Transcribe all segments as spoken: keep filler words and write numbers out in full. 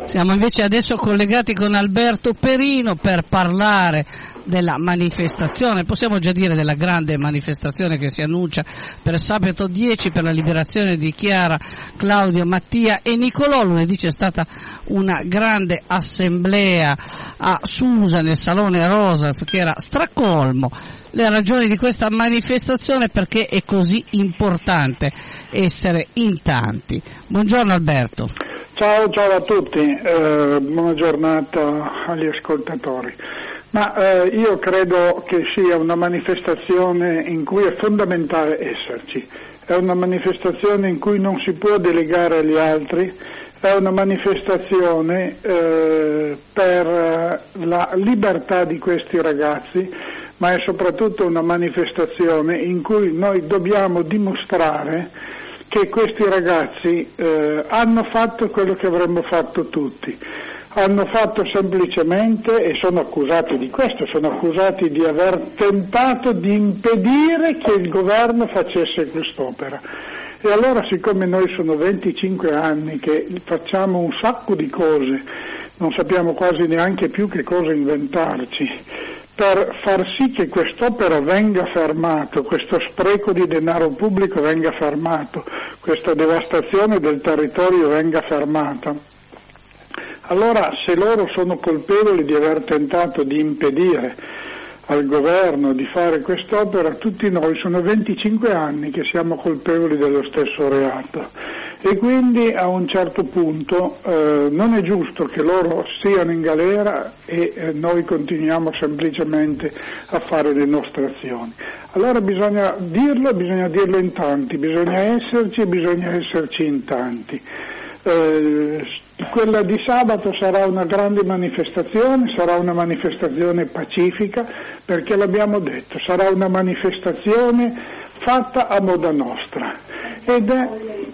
Siamo invece adesso collegati con Alberto Perino per parlare della manifestazione, possiamo già dire della grande manifestazione che si annuncia per sabato dieci per la liberazione di Chiara, Claudio, Mattia e Nicolò. Lunedì c'è stata una grande assemblea a Susa nel Salone Rosaz che era stracolmo. Le ragioni di questa manifestazione, perché è così importante essere in tanti. Buongiorno Alberto. Ciao, ciao a tutti, eh, buona giornata agli ascoltatori. Ma eh, io credo che sia una manifestazione in cui è fondamentale esserci, è una manifestazione in cui non si può delegare agli altri, è una manifestazione eh, per la libertà di questi ragazzi, ma è soprattutto una manifestazione in cui noi dobbiamo dimostrare che questi ragazzi eh, hanno fatto quello che avremmo fatto tutti. Hanno fatto semplicemente, e sono accusati di questo, sono accusati di aver tentato di impedire che il governo facesse quest'opera. E allora, siccome noi sono venticinque anni che facciamo un sacco di cose, non sappiamo quasi neanche più che cosa inventarci, per far sì che quest'opera venga fermato, questo spreco di denaro pubblico venga fermato, questa devastazione del territorio venga fermata. Allora, se loro sono colpevoli di aver tentato di impedire al governo di fare quest'opera, tutti noi sono venticinque anni che siamo colpevoli dello stesso reato e quindi a un certo punto eh, non è giusto che loro siano in galera e eh, noi continuiamo semplicemente a fare le nostre azioni. Allora bisogna dirlo, bisogna dirlo in tanti, bisogna esserci e bisogna esserci in tanti. Eh, quella di sabato sarà una grande manifestazione, sarà una manifestazione pacifica, perché l'abbiamo detto, sarà una manifestazione fatta a moda nostra ed è,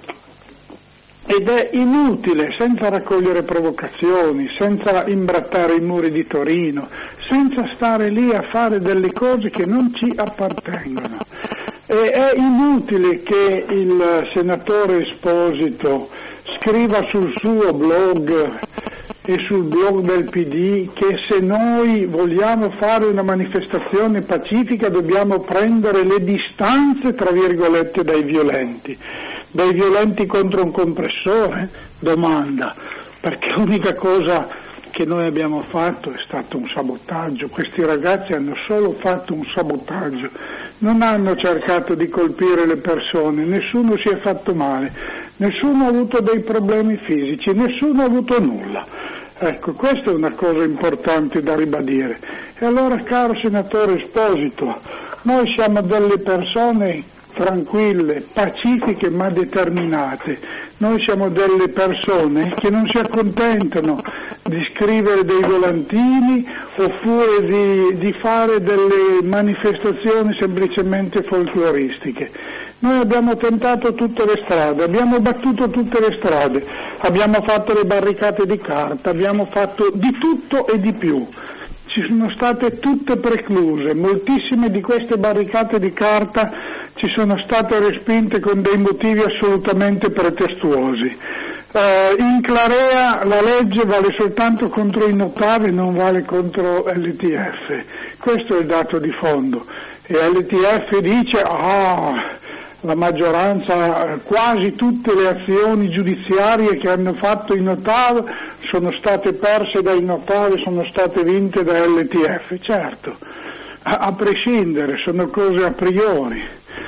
ed è inutile, senza raccogliere provocazioni, senza imbrattare i muri di Torino, senza stare lì a fare delle cose che non ci appartengono. E è inutile che il senatore Esposito scriva sul suo blog e sul blog del P D che se noi vogliamo fare una manifestazione pacifica dobbiamo prendere le distanze, tra virgolette, dai violenti. Dai violenti contro un compressore? Domanda, perché l'unica cosa che noi abbiamo fatto è stato un sabotaggio. Questi ragazzi hanno solo fatto un sabotaggio, non hanno cercato di colpire le persone, nessuno si è fatto male, nessuno ha avuto dei problemi fisici, nessuno ha avuto nulla. Ecco, questa è una cosa importante da ribadire. E allora, caro senatore Esposito, noi siamo delle persone tranquille, pacifiche ma determinate. Noi siamo delle persone che non si accontentano di scrivere dei volantini oppure di, di fare delle manifestazioni semplicemente folcloristiche. Noi abbiamo tentato tutte le strade, abbiamo battuto tutte le strade, abbiamo fatto le barricate di carta, abbiamo fatto di tutto e di più. Ci sono state tutte precluse, moltissime di queste barricate di carta ci sono state respinte con dei motivi assolutamente pretestuosi. Eh, in Clarea la legge vale soltanto contro i notavi, non vale contro L T F. Questo è il dato di fondo. E L T F dice, ah, la maggioranza, quasi tutte le azioni giudiziarie che hanno fatto i notavi sono state perse dai notavi, sono state vinte da L T F. Certo, a, a prescindere, sono cose a priori.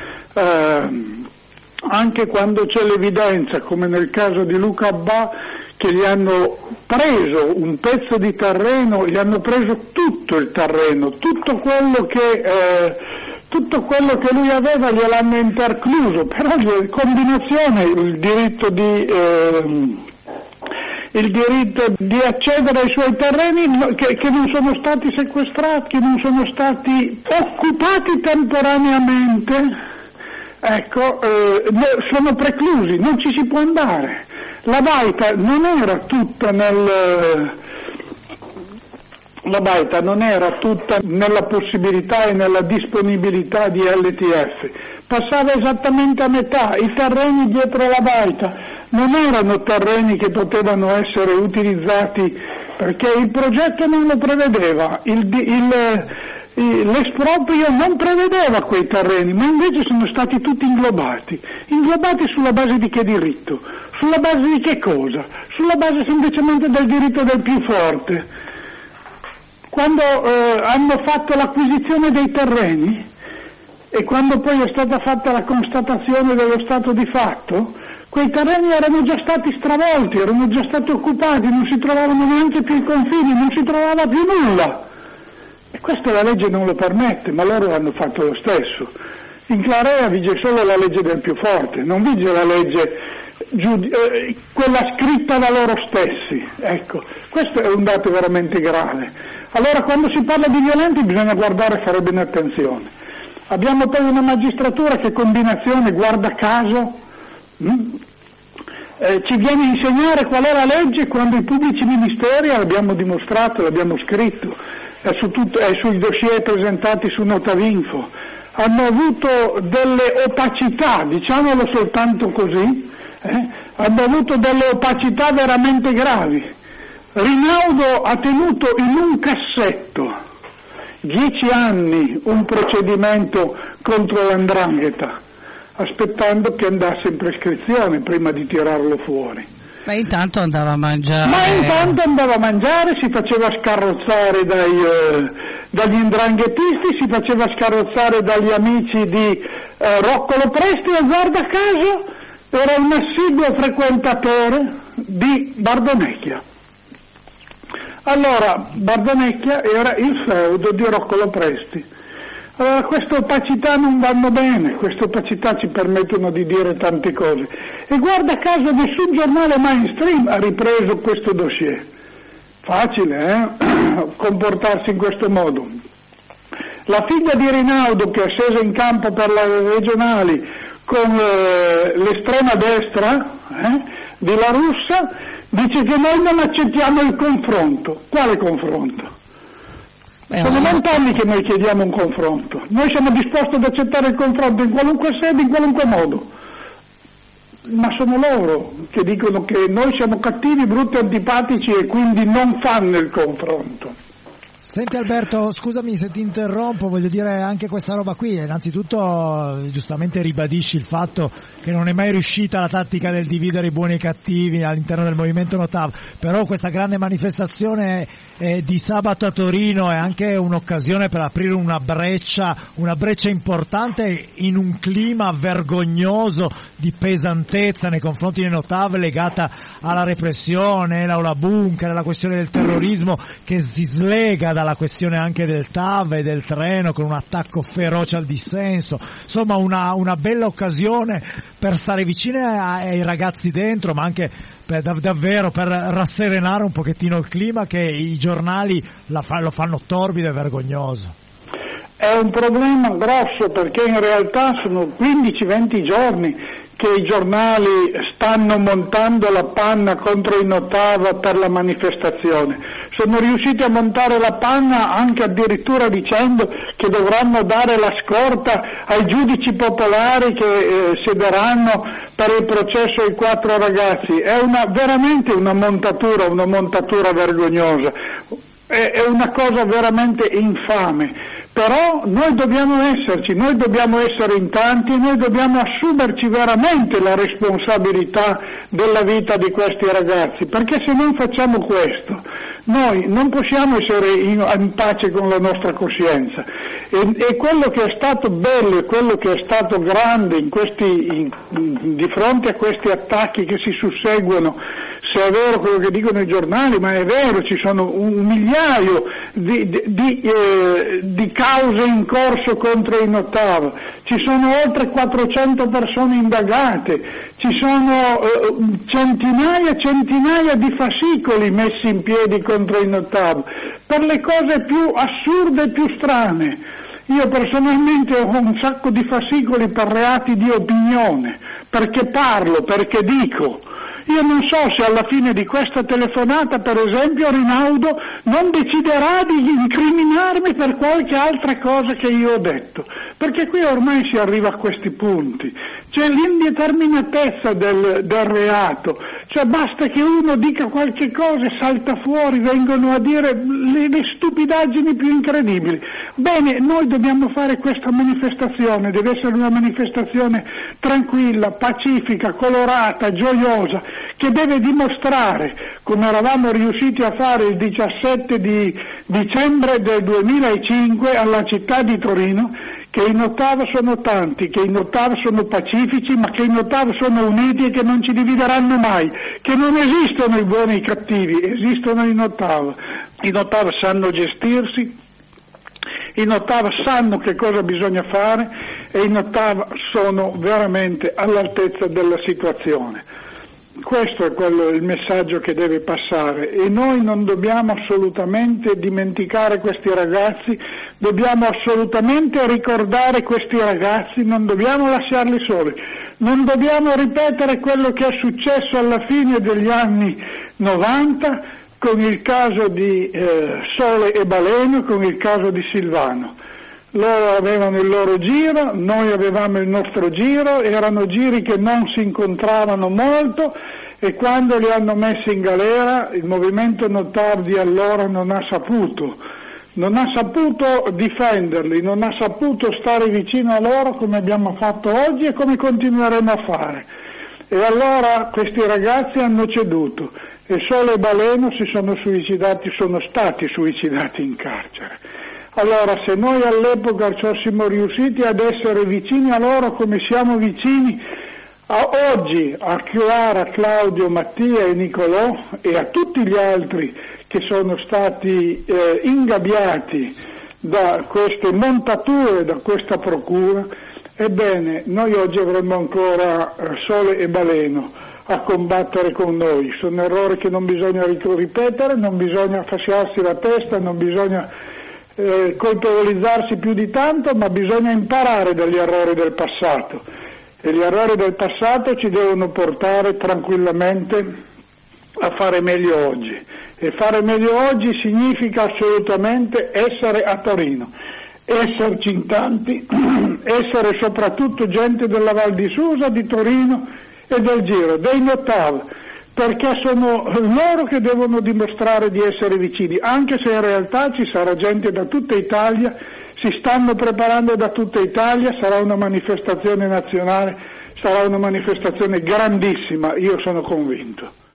Eh, anche quando c'è l'evidenza, come nel caso di Luca Abbà, che gli hanno preso un pezzo di terreno, gli hanno preso tutto il terreno, tutto quello che eh, tutto quello che lui aveva gliel'hanno intercluso, però la combinazione, il diritto di eh, il diritto di accedere ai suoi terreni che, che non sono stati sequestrati, che non sono stati occupati temporaneamente, ecco, eh, sono preclusi, non ci si può andare. La baita non era tutta nel la baita non era tutta nella possibilità e nella disponibilità di L T F, passava esattamente a metà, i terreni dietro la baita non erano terreni che potevano essere utilizzati perché il progetto non lo prevedeva, il, il, il, l'esproprio non prevedeva quei terreni, ma invece sono stati tutti inglobati. Inglobati sulla base di che diritto? Sulla base di che cosa? Sulla base semplicemente del diritto del più forte. Quando eh, hanno fatto l'acquisizione dei terreni e quando poi è stata fatta la constatazione dello stato di fatto, quei terreni erano già stati stravolti, erano già stati occupati, non si trovavano neanche più i confini, non si trovava più nulla. E questo la legge non lo permette, ma loro hanno fatto lo stesso. In Clarea vige solo la legge del più forte, non vige la legge giudi- eh, quella scritta da loro stessi. Ecco, questo è un dato veramente grave. Allora quando si parla di violenti bisogna guardare e fare bene attenzione. Abbiamo poi una magistratura che combinazione, guarda caso, mh, eh, ci viene a insegnare qual è la legge quando i pubblici ministeri, l'abbiamo dimostrato, l'abbiamo scritto, è, su tutto, è sui dossier presentati su Notavinfo, hanno avuto delle opacità, diciamolo soltanto così, eh, hanno avuto delle opacità veramente gravi. Rinaudo ha tenuto in un cassetto dieci anni un procedimento contro l'Andrangheta, aspettando che andasse in prescrizione prima di tirarlo fuori. Ma intanto andava a mangiare. Ma intanto andava a mangiare, si faceva scarrozzare dai, eh, dagli indranghetisti, si faceva scarrozzare dagli amici di eh, Roccolo Presti e guarda caso era un assiduo frequentatore di Bardonecchia. Allora, Bardonecchia era il feudo di Roccolo Presti. Allora, queste opacità non vanno bene, queste opacità ci permettono di dire tante cose. E guarda caso nessun giornale mainstream ha ripreso questo dossier. Facile, eh? Comportarsi in questo modo. La figlia di Rinaudo, che è scesa in campo per le regionali con eh, l'estrema destra eh, di La Russa, dice che noi non accettiamo il confronto. Quale confronto? Beh, Sono ma... vent'anni che noi chiediamo un confronto. Noi siamo disposti ad accettare il confronto in qualunque sede, in qualunque modo. Ma sono loro che dicono che noi siamo cattivi, brutti, antipatici e quindi non fanno il confronto. Senti Alberto, scusami se ti interrompo, voglio dire anche questa roba qui, innanzitutto giustamente ribadisci il fatto che non è mai riuscita la tattica del dividere i buoni e i cattivi all'interno del movimento Notav, però questa grande manifestazione eh, di sabato a Torino è anche un'occasione per aprire una breccia, una breccia importante in un clima vergognoso di pesantezza nei confronti dei Notav legata alla repressione, l'aula bunker, la questione del terrorismo che si slega dalla questione anche del T A V e del treno con un attacco feroce al dissenso, insomma una, una bella occasione per stare vicini ai ragazzi dentro, ma anche per, davvero per rasserenare un pochettino il clima che i giornali la fa, lo fanno torbido e vergognoso. È un problema grosso perché in realtà sono quindici venti giorni che i giornali stanno montando la panna contro i Notav per la manifestazione. Sono riusciti a montare la panna anche addirittura dicendo che dovranno dare la scorta ai giudici popolari che eh, siederanno per il processo ai quattro ragazzi. È una, veramente una montatura, una montatura vergognosa. È, è una cosa veramente infame. Però noi dobbiamo esserci, noi dobbiamo essere in tanti, noi dobbiamo assumerci veramente la responsabilità della vita di questi ragazzi, perché se non facciamo questo noi non possiamo essere in, in pace con la nostra coscienza. E, e quello che è stato bello e quello che è stato grande in questi, in, in, di fronte a questi attacchi che si susseguono, se è vero quello che dicono i giornali, ma è vero, ci sono un migliaio di, di, di, eh, di cause in corso contro i Notav, ci sono oltre quattrocento persone indagate, ci sono eh, centinaia e centinaia di fascicoli messi in piedi contro i Notav, per le cose più assurde e più strane. Io personalmente ho un sacco di fascicoli per reati di opinione, perché parlo, perché dico. Io non so se alla fine di questa telefonata, per esempio, Rinaudo non deciderà di incriminarmi per qualche altra cosa che io ho detto, perché qui ormai si arriva a questi punti. C'è l'indeterminatezza del, del reato, cioè basta che uno dica qualche cosa e salta fuori, vengono a dire le, le stupidaggini più incredibili. Bene, noi dobbiamo fare questa manifestazione, deve essere una manifestazione tranquilla, pacifica, colorata, gioiosa, che deve dimostrare, come eravamo riusciti a fare il diciassette di dicembre del duemilacinque alla città di Torino, che in ottava sono tanti, che in ottava sono pacifici, ma che in ottava sono uniti e che non ci divideranno mai, che non esistono i buoni e i cattivi, esistono in ottava. In ottava sanno gestirsi, in ottava sanno che cosa bisogna fare e in ottava sono veramente all'altezza della situazione. Questo è quello, il messaggio che deve passare, e noi non dobbiamo assolutamente dimenticare questi ragazzi, dobbiamo assolutamente ricordare questi ragazzi, non dobbiamo lasciarli soli, non dobbiamo ripetere quello che è successo alla fine degli anni novanta con il caso di eh, Sole e Baleno, con il caso di Silvano. Loro avevano il loro giro, noi avevamo il nostro giro, erano giri che non si incontravano molto, e quando li hanno messi in galera il movimento Notav di allora non ha saputo, non ha saputo difenderli, non ha saputo stare vicino a loro come abbiamo fatto oggi e come continueremo a fare. E allora questi ragazzi hanno ceduto e Sole e Baleno si sono suicidati, sono stati suicidati in carcere. Allora, se noi all'epoca fossimo riusciti ad essere vicini a loro come siamo vicini a oggi a Chiara, Claudio, Mattia e Nicolò e a tutti gli altri che sono stati eh, ingabbiati da queste montature, da questa procura, ebbene noi oggi avremmo ancora eh, Sole e Baleno a combattere con noi. Sono errori che non bisogna ripetere, non bisogna fasciarsi la testa, non bisogna eh, colpevolizzarsi più di tanto, ma bisogna imparare dagli errori del passato, e gli errori del passato ci devono portare tranquillamente a fare meglio oggi, e fare meglio oggi significa assolutamente essere a Torino, esserci in tanti, essere soprattutto gente della Val di Susa, di Torino e del Giro, dei Notav, perché sono loro che devono dimostrare di essere vicini, anche se in realtà ci sarà gente da tutta Italia, si stanno preparando da tutta Italia, sarà una manifestazione nazionale, sarà una manifestazione grandissima, io sono convinto.